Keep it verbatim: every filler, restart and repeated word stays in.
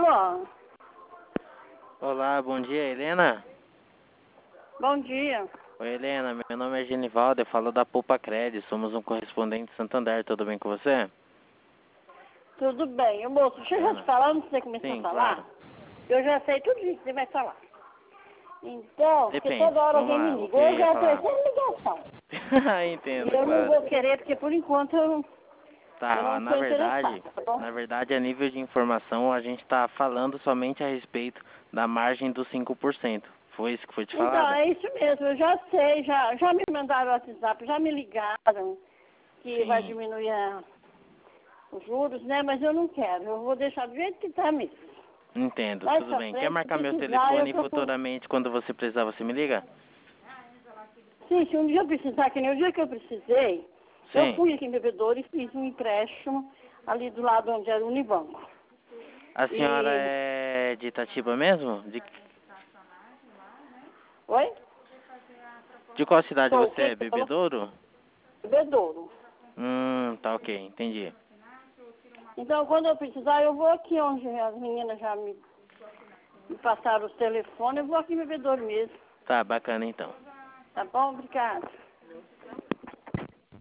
Alô? Olá, bom dia, Helena. Bom dia. Oi, Helena, meu nome é Genivaldo, eu falo da Poupa Cred, somos um correspondente de Santander, tudo bem com você? Tudo bem. Ô, moço, deixa eu já te Helena. falar, antes de você começar a Sim, falar. claro. Eu já sei tudo isso que você vai falar. Então, porque Depende, toda hora vamos alguém lá, me o liga. que eu Eu ia já falar? terceira ligação. E Entendo, eu não claro. vou querer, porque por enquanto eu, eu Tá, ó, não na sou verdade, interessada, tá bom? na verdade, a nível de informação, a gente está falando somente a respeito da margem dos cinco por cento. Foi isso que foi te Então, falado? é isso mesmo. Eu já sei, já, já me mandaram o WhatsApp, já me ligaram que vai Sim, diminuir a- os juros, né? Mas eu não quero. Eu vou deixar do jeito que está mesmo. entendo, Mais tudo pra bem. Quer frente, se marcar meu precisar, eu telefone e procuro. futuramente, quando você precisar, você me liga? Sim, se um dia eu precisar, que nem o dia que eu precisei, eu Sim. fui aqui em Bebedouro e fiz um empréstimo ali do lado onde era o Unibanco. A senhora E... é de Itatiba mesmo? De, Oi? de qual cidade Sou o você quê é? que você falou? Bebedouro? Bebedouro. Hum, tá ok, entendi. Então, quando eu precisar, eu vou aqui onde as meninas já me, me passaram os telefones, eu vou aqui em Bebedouro mesmo. Tá, bacana então. Tá bom? Obrigada.